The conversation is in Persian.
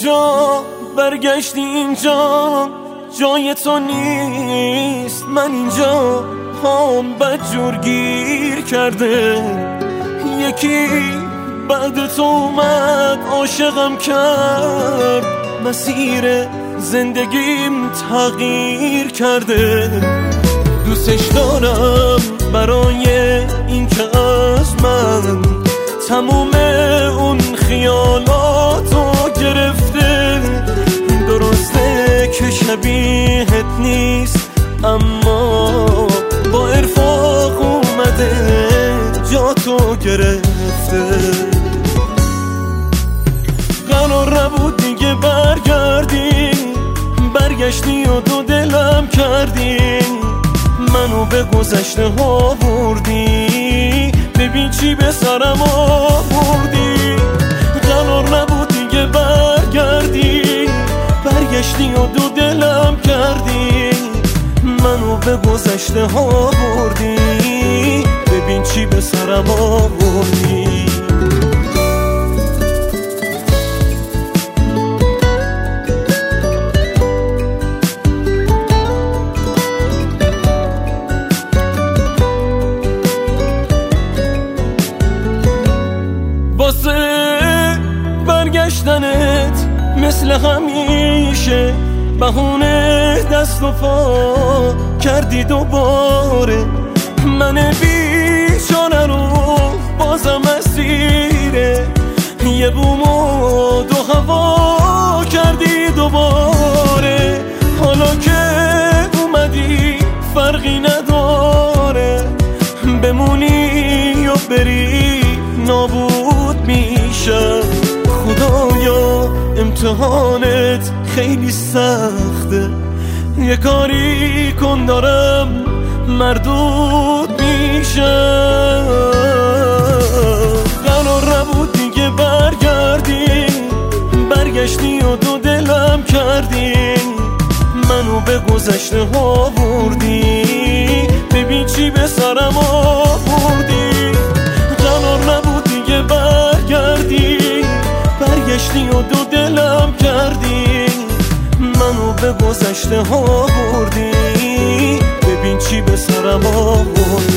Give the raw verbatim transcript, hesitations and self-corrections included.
اینجا، برگشتی اینجا، جای تو نیست. من اینجا هم بدجور گیر کرده. یکی بعد تو اومد عاشقم کرد، مسیر زندگیم تغییر کرده. دوستش دارم برای این که از من تموم اون خیالاتو گرفته. درسته که شبیهت نیست، اما با ارفاق اومده جاتو گرفته. قرار نبود دیگه برگردی، برگشتی و دو دلم کردی. منو به گذشته ها بردی، ببین چی به سرم آوردی. قرار نبود دیگه برگردی، برگشتی و دو دلم کردی. منو به گذشته ها بردی، ببین چی به سرم آوردی. واسه برگشتنت مثل همیشه بهونه دست و پا کردی دوباره. من بیچاره رو بازم اسیره، یه بوم و دو هوا کردی دوباره. حالا که اومدی فرقی نداره، بمونی و بری نابود میشه. خدایا امتحانت خیلی سخته، یه کاری کن دارم مردود میشه. قرار نبود دیگه برگردی، برگشتی و دو دلم کردی. منو به گذشته ها بردی، ببین چی به سرم آوردی. قرار نبود دیگه برگردی، برگشتی و دو دلم کردی. منو به گذشته ها بردی، ببین چی به سرم آوردی.